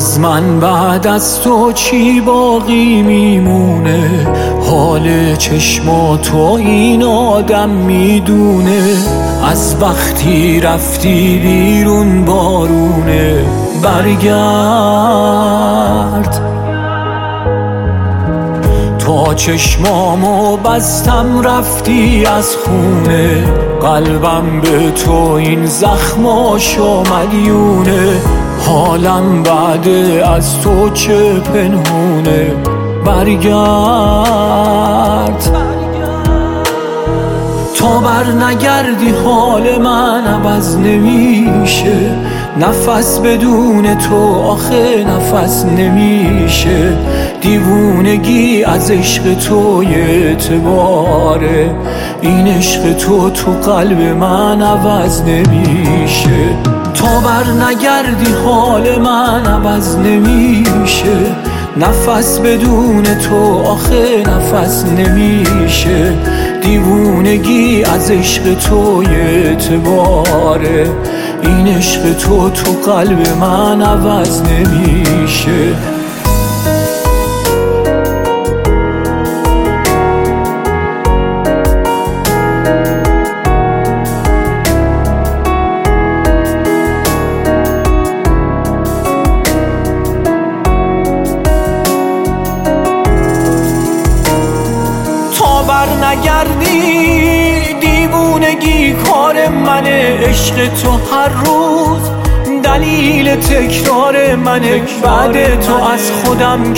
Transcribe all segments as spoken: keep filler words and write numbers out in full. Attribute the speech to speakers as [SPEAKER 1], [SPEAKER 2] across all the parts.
[SPEAKER 1] از من بعد از تو چی باقی میمونه؟ حال چشماتو این آدم میدونه. از وقتی رفتی بیرون بارونه، برگرد. تا چشمامو بستم رفتی از خونه، قلبم به تو این زخماشو مدیونه. حالم بعد از تو چه پنهونه، برگرد. تا بر نگردی حال من عوض نمیشه، نفس بدون تو آخه نفس نمیشه. دیوونگی از عشق تو اعتباره، این عشق تو تو قلب من عوض نمیشه. تا بر نگردی حال من عوض نمیشه، نفس بدون تو آخه نفس نمیشه. دیوونگی از عشق تو اعتباره، این عشق تو تو قلب من عوض نمیشه. بر نگردی دیوونگی کار منه، عشق تو هر روز دلیل تکرار منه. بعد تو از خودم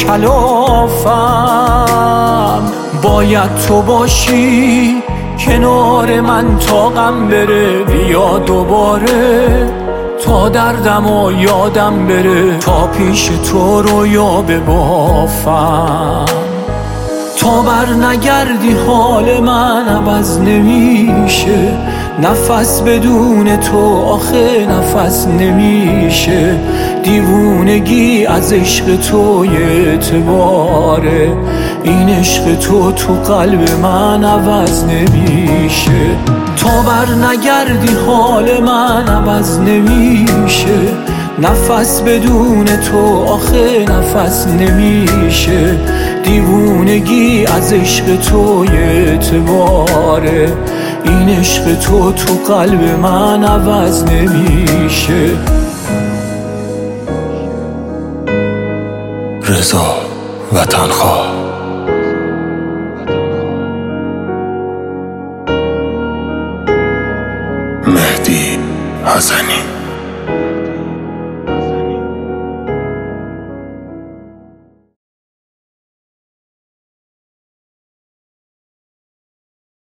[SPEAKER 1] کلافم، باید تو باشی کنار من تا غم بره. بیا دوباره تا دردم و یادم بره، تا پیش تو رویا ببافم. تا بر نگردی حال من عوض نمیشه، نفس بدون تو آخه نفس نمیشه. دیوونگی از عشق تو اعتباره، این عشق تو تو قلب من عوض نمیشه. تا بر نگردی حال من عوض نمیشه، نفس بدون تو آخه نفس نمیشه. دیوونگی از عشق تو اعتباره، این عشق تو تو قلب من عوض نمیشه.
[SPEAKER 2] رضا وطنخواه. مهدی حسنی.